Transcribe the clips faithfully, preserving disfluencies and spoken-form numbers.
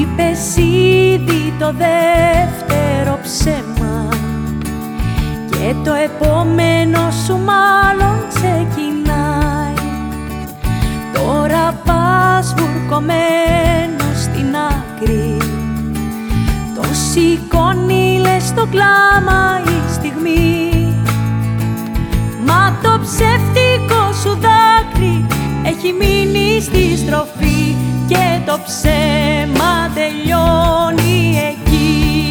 είπες ήδη το δεύτερο ψέμα και το επόμενο σου μάλλον ξεκινάει. Τώρα πας βουρκωμένος στην άκρη, το σηκώνει λες το κλάμα η στιγμή. Μα το ψεύτικο σου δάκρυ έχει μείνει στη στροφή και το ψέμα τελειώνει εκεί.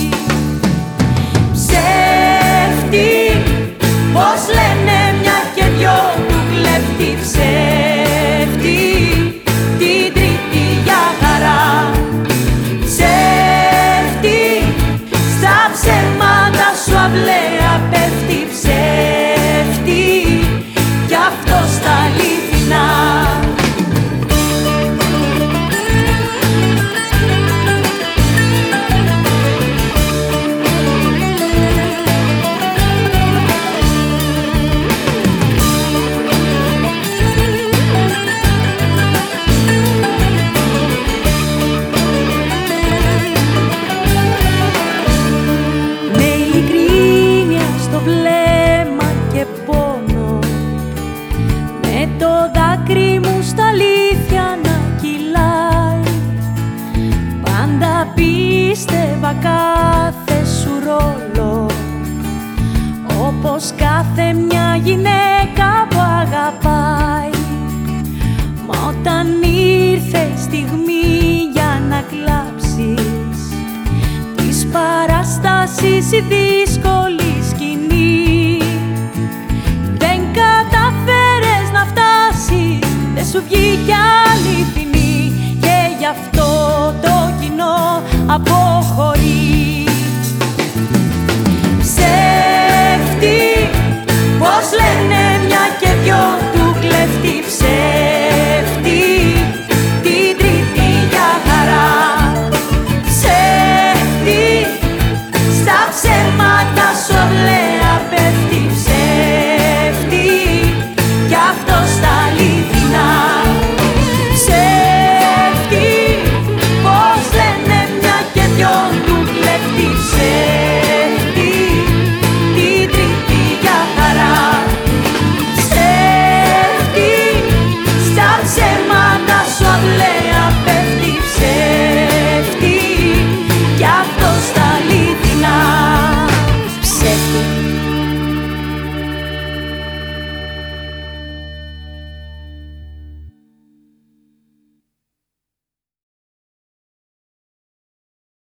Ψεύτη, πώς λένε μια και δυο του κλέφτη. Ψεύτη, την τρίτη για χαρά. Ψεύτη, στα ψέματα σου αυλαία πέφτει. Ψεύτη, κι αυτό στα αληθινά. Πίστευα κάθε σου ρόλο, όπως κάθε μια γυναίκα που αγαπάει. Μα όταν ήρθε η στιγμή για να κλάψεις, τις παραστάσεις η δύσκολη σκηνή, δεν καταφέρες να φτάσεις, δεν σου βγήκε αληθινή και γι' αυτό το κοινό αποχωρεί. Ψεύτη, πώς λένε μια και δυο